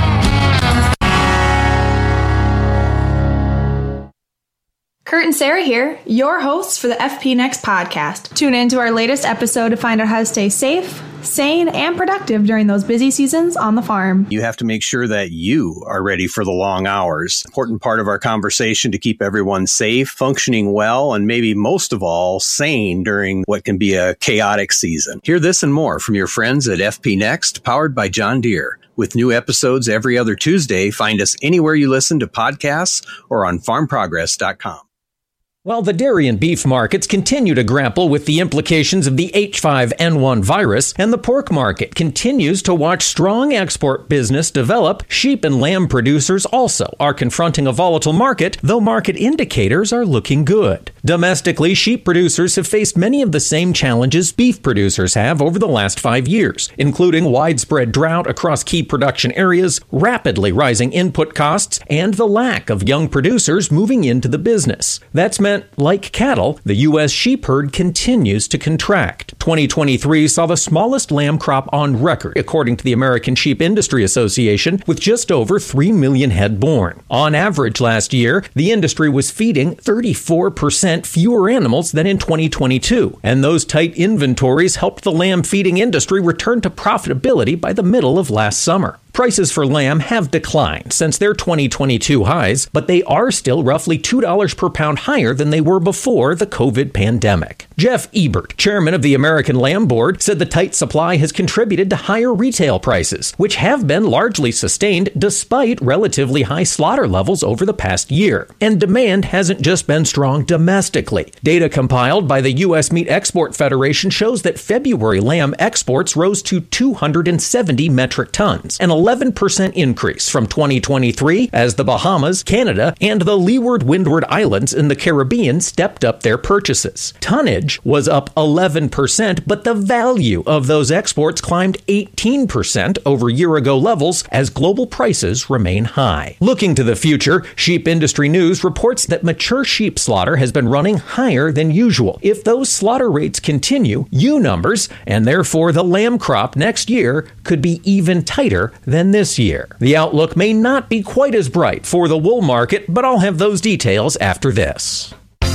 Kurt and Sarah here, your hosts for the F P Next podcast. Tune in to our latest episode to find out how to stay safe, sane, and productive during those busy seasons on the farm. You have to make sure that you are ready for the long hours. Important part of our conversation to keep everyone safe, functioning well, and maybe most of all, sane during what can be a chaotic season. Hear this and more from your friends at F P Next, powered by John Deere. With new episodes every other Tuesday, find us anywhere you listen to podcasts or on farm progress dot com. While the dairy and beef markets continue to grapple with the implications of the H five N one virus, and the pork market continues to watch strong export business develop, sheep and lamb producers also are confronting a volatile market, though market indicators are looking good. Domestically, sheep producers have faced many of the same challenges beef producers have over the last five years, including widespread drought across key production areas, rapidly rising input costs, and the lack of young producers moving into the business. That's meant, like cattle, the U S sheep herd continues to contract. twenty twenty-three saw the smallest lamb crop on record, according to the American Sheep Industry Association, with just over three million head born. On average last year, the industry was feeding thirty-four percent fewer animals than in twenty twenty-two, and those tight inventories helped the lamb feeding industry return to profitability by the middle of last summer. Prices for lamb have declined since their twenty twenty-two highs, but they are still roughly two dollars per pound higher than they were before the COVID pandemic. Jeff Ebert, chairman of the American Lamb Board, said the tight supply has contributed to higher retail prices, which have been largely sustained despite relatively high slaughter levels over the past year. And demand hasn't just been strong domestically. Data compiled by the U S Meat Export Federation shows that February lamb exports rose to two hundred seventy metric tons, an eleven percent increase from twenty twenty-three as the Bahamas, Canada, and the Leeward Windward Islands in the Caribbean stepped up their purchases. Tonnage was up eleven percent, but the value of those exports climbed eighteen percent over year-ago levels as global prices remain high. Looking to the future, Sheep Industry News reports that mature sheep slaughter has been running higher than usual. If those slaughter rates continue, ewe numbers, and therefore the lamb crop next year, could be even tighter than this year. The outlook may not be quite as bright for the wool market, but I'll have those details after this.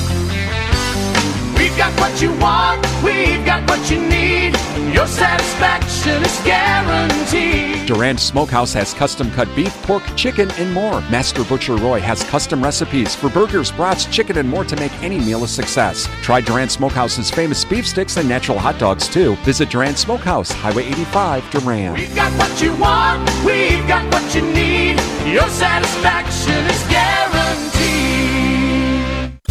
We've got what you want, we've got what you need. Your satisfaction is guaranteed. Durand Smokehouse has custom-cut beef, pork, chicken, and more. Master Butcher Roy has custom recipes for burgers, brats, chicken, and more to make any meal a success. Try Durand Smokehouse's famous beef sticks and natural hot dogs, too. Visit Durand Smokehouse, Highway eighty-five, Durand. We've got what you want, we've got what you need. Your satisfaction is guaranteed.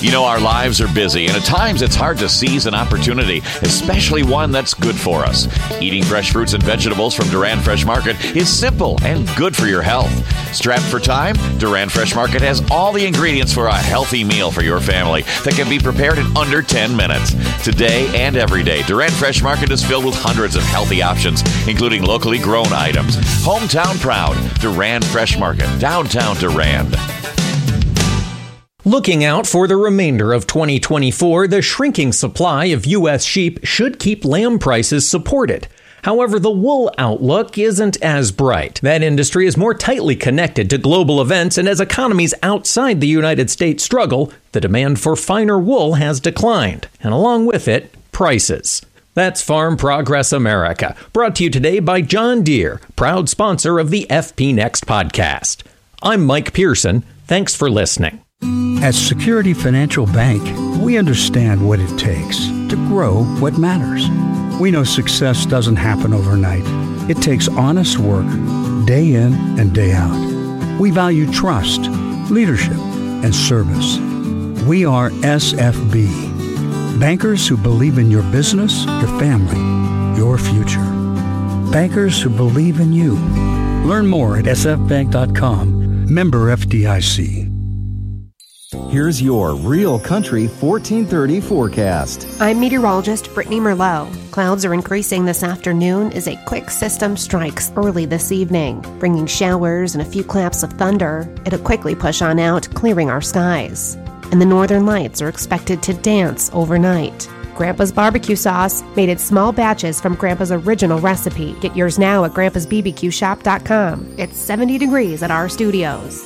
You know, our lives are busy, and at times it's hard to seize an opportunity, especially one that's good for us. Eating fresh fruits and vegetables from Duran Fresh Market is simple and good for your health. Strapped for time, Duran Fresh Market has all the ingredients for a healthy meal for your family that can be prepared in under ten minutes. Today and every day, Duran Fresh Market is filled with hundreds of healthy options, including locally grown items. Hometown proud, Duran Fresh Market, downtown Durand. Looking out for the remainder of twenty twenty-four, the shrinking supply of U S sheep should keep lamb prices supported. However, the wool outlook isn't as bright. That industry is more tightly connected to global events, and as economies outside the United States struggle, the demand for finer wool has declined, and along with it, prices. That's Farm Progress America, brought to you today by John Deere, proud sponsor of the F P Next podcast. I'm Mike Pearson. Thanks for listening. At Security Financial Bank, we understand what it takes to grow what matters. We know success doesn't happen overnight. It takes honest work, day in and day out. We value trust, leadership, and service. We are S F B, bankers who believe in your business, your family, your future. Bankers who believe in you. Learn more at s f bank dot com. Member F D I C. Here's your Real Country fourteen thirty forecast. I'm meteorologist Brittany Merlot. Clouds are increasing this afternoon as a quick system strikes early this evening, bringing showers and a few claps of thunder. It'll quickly push on out, clearing our skies. And the northern lights are expected to dance overnight. Grandpa's barbecue sauce, made in small batches from Grandpa's original recipe. Get yours now at grandpas b b q shop dot com. It's seventy degrees at our studios.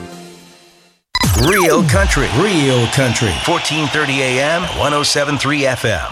Real Country. Real Country. fourteen thirty A M, one oh seven point three F M.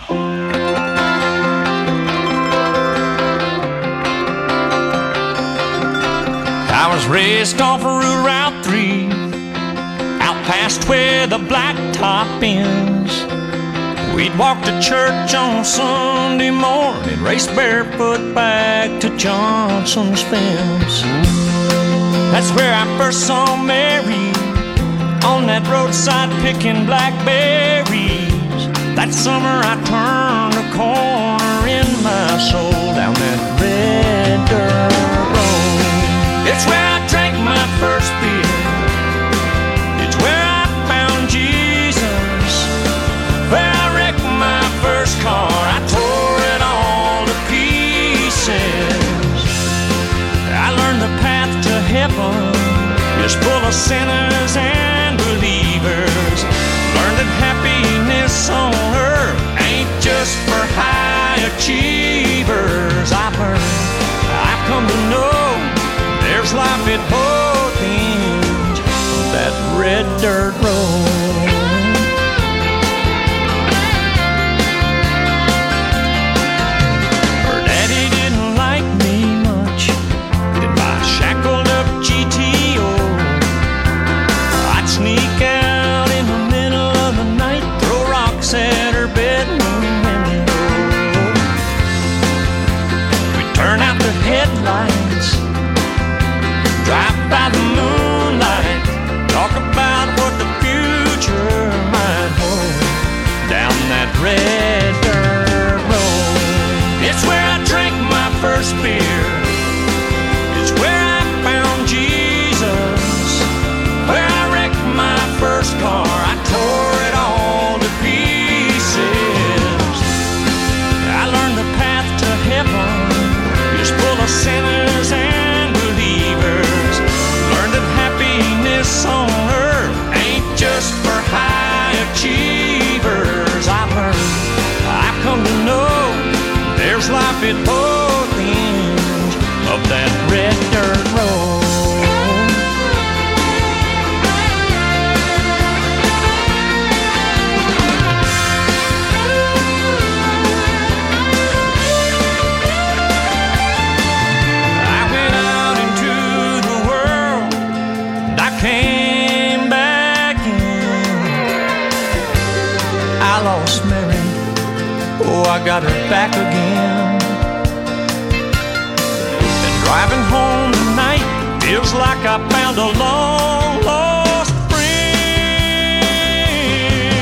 I was raised off of Route three, out past where the blacktop ends. We'd walk to church on Sunday morning, race barefoot back to Johnson's fence. That's where I first saw Mary, on that roadside picking blackberries. That summer I turned a corner in my soul down that red dirt road. It's where I drank my first beer. It's where I found Jesus. Where I wrecked my first car. I tore it all to pieces. I learned the path to heaven is full of sinners and believers. Learn that happiness on earth ain't just for high achievers. I've learned, I've come to know there's life at both ends of that red dirt road. Her daddy didn't like me much in my shackled up G T O. I'd sneak out in the middle of the night, throw rocks at her bedroom window. We'd turn out the headlights, drive by the moonlight, talk about what the future might hold down that red dirt road. It's where I drank my first beer. It's where I found Jesus. Where I wrecked my first car. I tore it all to pieces. I learned the path to heaven is full of sinners and believers. Learned that happiness on earth ain't just for high achievers. I've learned, I've come to know there's life at both ends of that red dirt road. I went out into the world and I came back in. I lost Mary, oh, I got her back again. And driving home tonight feels like I found a long lost friend.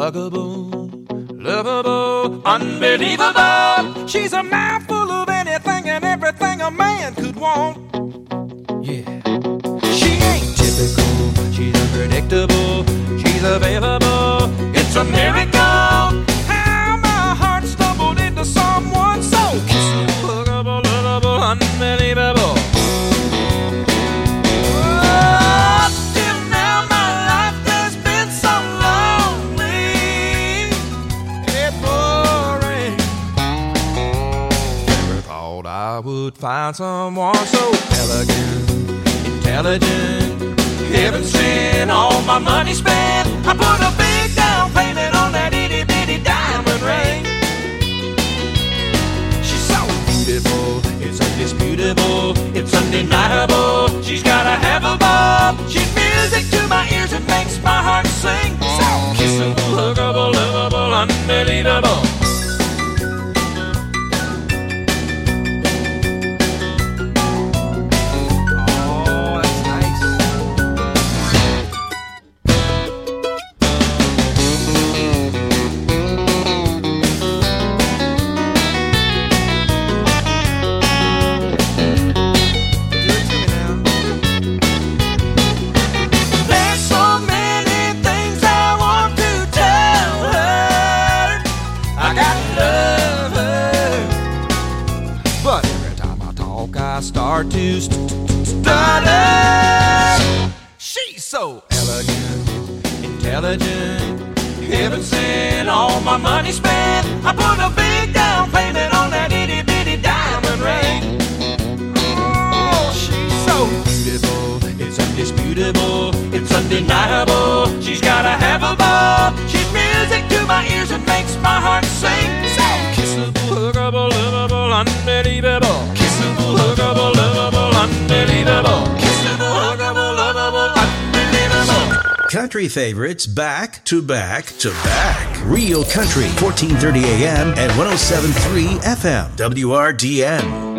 huggable, lovable, unbelievable. She's a mouthful of anything and everything a man could want. Yeah. She ain't typical, she's unpredictable, she's available. It's a miracle how my heart stumbled into someone so kissable, huggable, lovable, unbelievable. Oh, till now my life has been so lonely and boring. Never thought I would find someone so elegant, intelligent, heaven sent, all my money spent. I put a big down payment on that itty bitty diamond ring. She's so beautiful, it's undisputable, it's undeniable. She's got a half a bob. She's music to my ears and makes my heart sing. So kissable, huggable, lovable, unbelievable. I start to st- stutter. She's so elegant, intelligent, heaven sent, all my money spent. I put a big down payment on that itty bitty diamond ring. Oh, she's so beautiful, it's undisputable, it's undeniable. She's got a half a bob. She's music to my ears and makes my heart sing. So kissable, huggable, lovable, unbelievable. Kissable, huggable, lovable, unbelievable. Kissable, huggable, lovable, unbelievable. Country favorites back to back to back. Real Country, fourteen thirty A M and one oh seven point three F M. W R D N.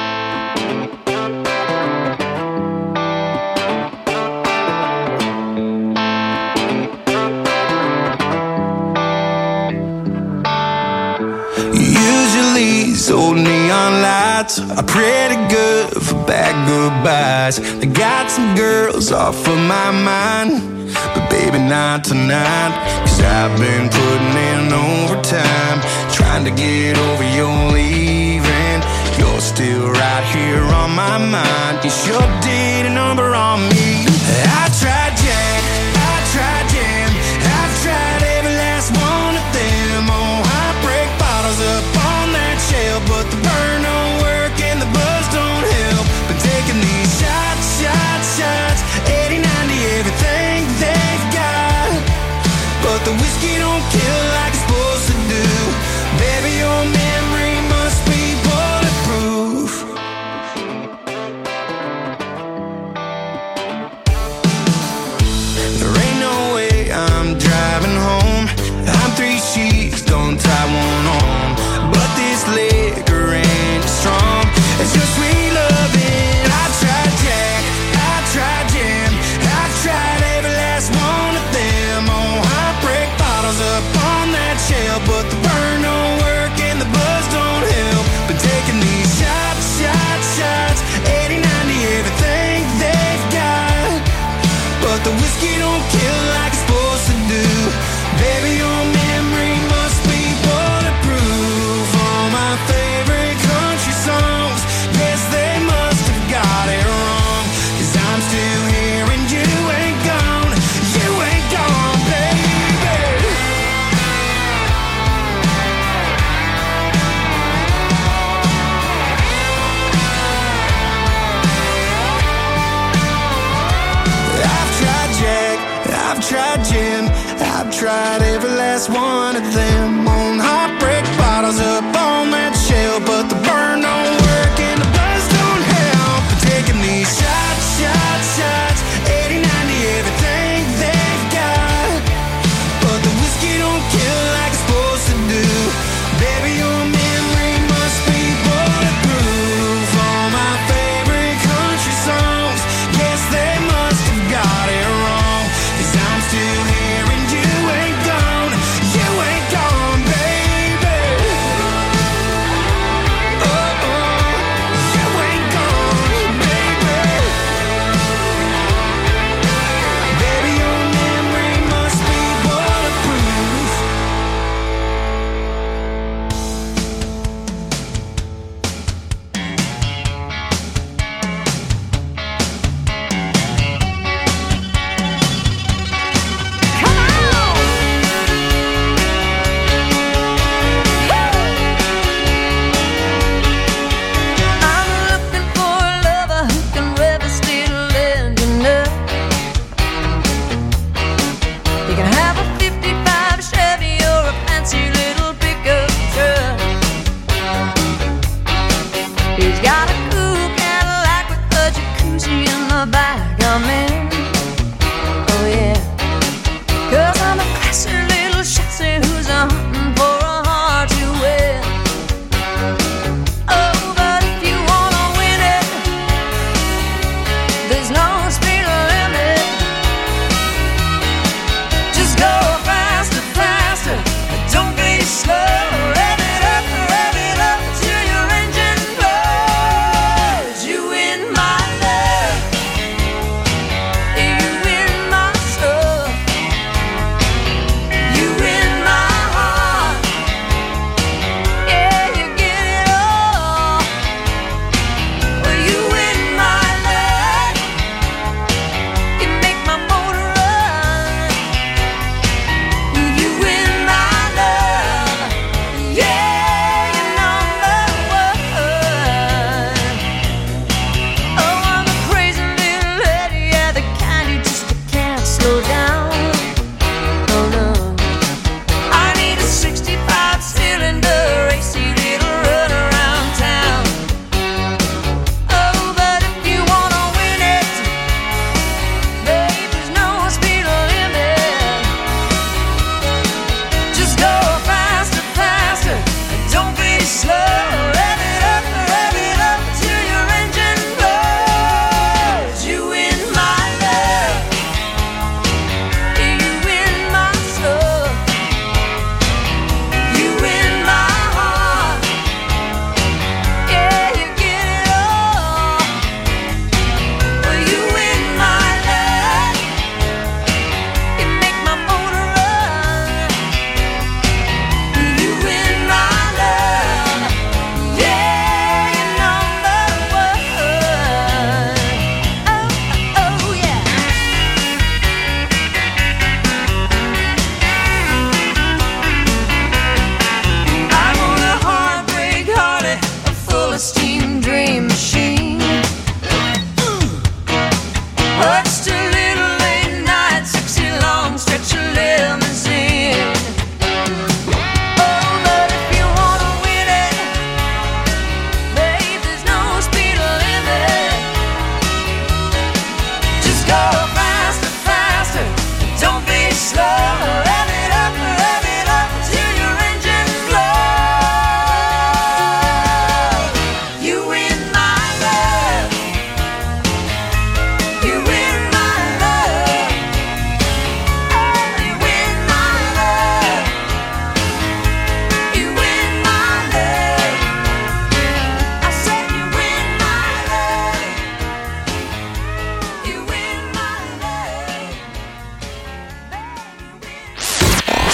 Old neon lights are pretty good for bad goodbyes. I got some girls off of my mind, but baby not tonight. Cause I've been putting in overtime, trying to get over your leaving. You're still right here on my mind. You sure did a number on me. I tried Jack, I tried Jam, I've tried every last one of them. Oh, heartbreak bottles up on that shelf, but the burn don't work and the buzz don't help. Been taking these shots, shots, shots, eighty, ninety, everything they've got, but the whiskey don't kill like it's supposed to do. Baby, your memory must be bulletproof. There ain't no way I'm driving home. I'm three sheets, don't tie one on, but this liquor ain't strong. It's your sweet loving. I've tried Jack, I've tried Jam, I've tried every last one of them. Oh, heartbreak bottles up on that shelf, but the burn don't work and the buzz don't help. Been taking these shots, shots, shots, eighty, ninety, everything they've got, but the whiskey don't kill like it's supposed to do. Baby, your memory must be bulletproof. All my favorite country songs, yes, they must have got it wrong. Cause I'm still here and you ain't gone. You ain't gone, baby. I've tried Jack, I've tried Jim, I've tried every last one of them. On heartbreak bottles up on that shelf, but the burn don't work and the buzz don't help. But taking these shots, shots, shots, eighty, ninety, everything they've got, but the whiskey don't kill like it's supposed to do. Baby, your memory must be bulletproof. All my favorite country songs, yes, they must have got it wrong. Cause I'm still here and you ain't gone.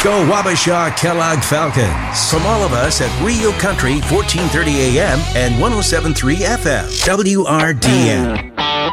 Go Wabasha Kellogg Falcons. From all of us at Rio Country, fourteen thirty A M and one oh seven point three F M, W R D N.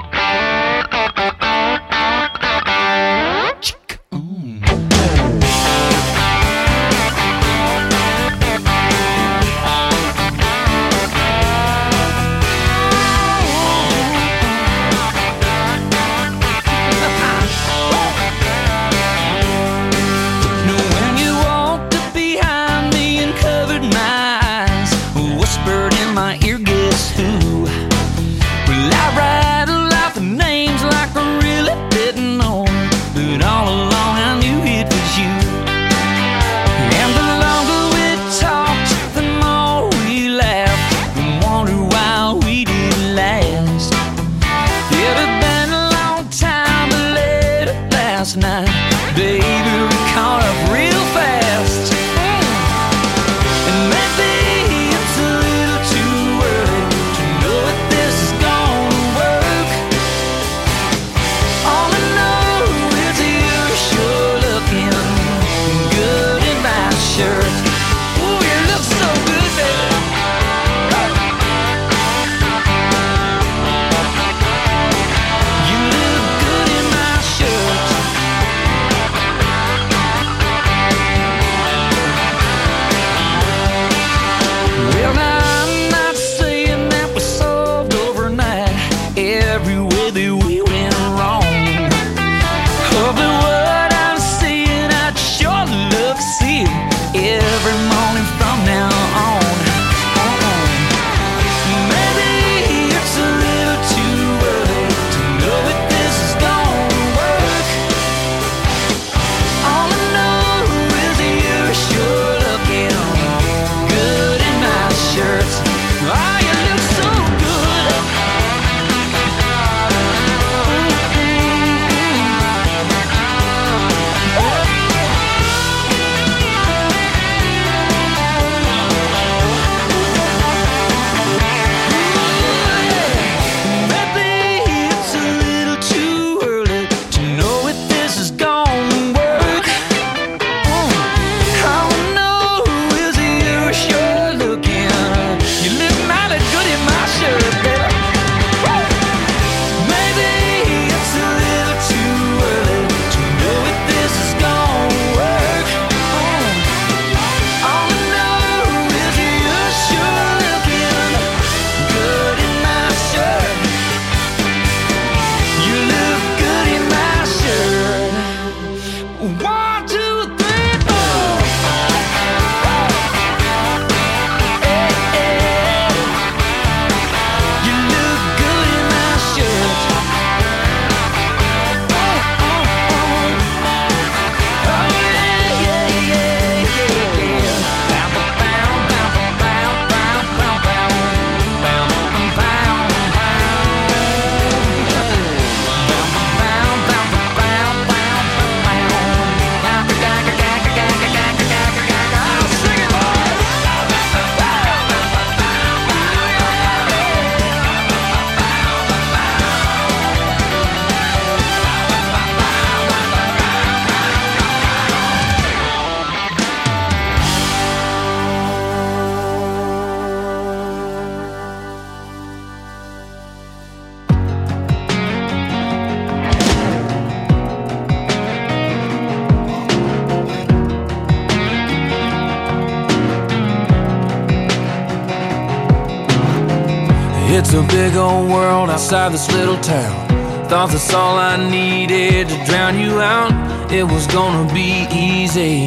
It's a big old world outside this little town. Thought that's all I needed to drown you out. It was gonna be easy.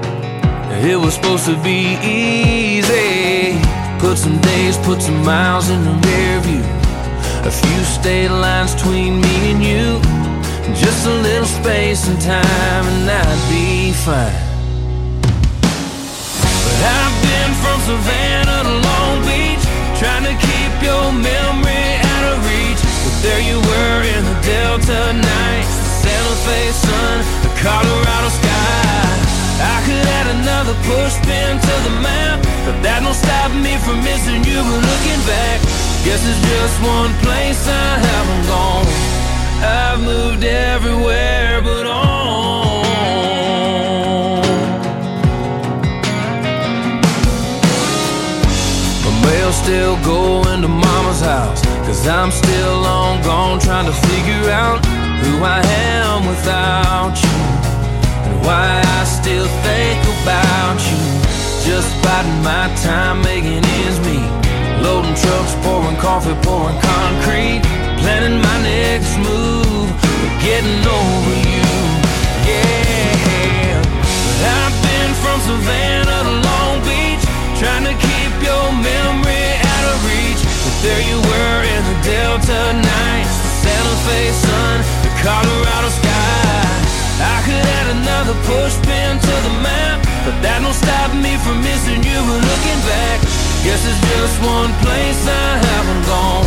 It was supposed to be easy. Put some days, put some miles in the rear view. A few state lines between me and you. Just a little space and time and that'd be fine. But I've been from Savannah to Long Beach, trying to keep your memory out of reach. But there you were in the Delta nights, the Santa Fe sun, the Colorado sky. I could add another push pin to the map, but that don't stop me from missing you. But looking back, guess it's just one place I haven't gone. I've moved everywhere but on. still going to mama's house, cause I'm still long gone trying to figure out who I am without you, and why I still think about you. Just biding my time, making ends meet, loading trucks, pouring coffee, pouring concrete, planning my next move, getting over you, yeah. But I've been from Savannah to Long Beach, trying to keep your memory out of reach. But there you were in the Delta nights, the Santa Fe sun, the Colorado sky. I could add another push pin to the map, but that don't stop me from missing you and looking back. Guess it's just one place I haven't gone.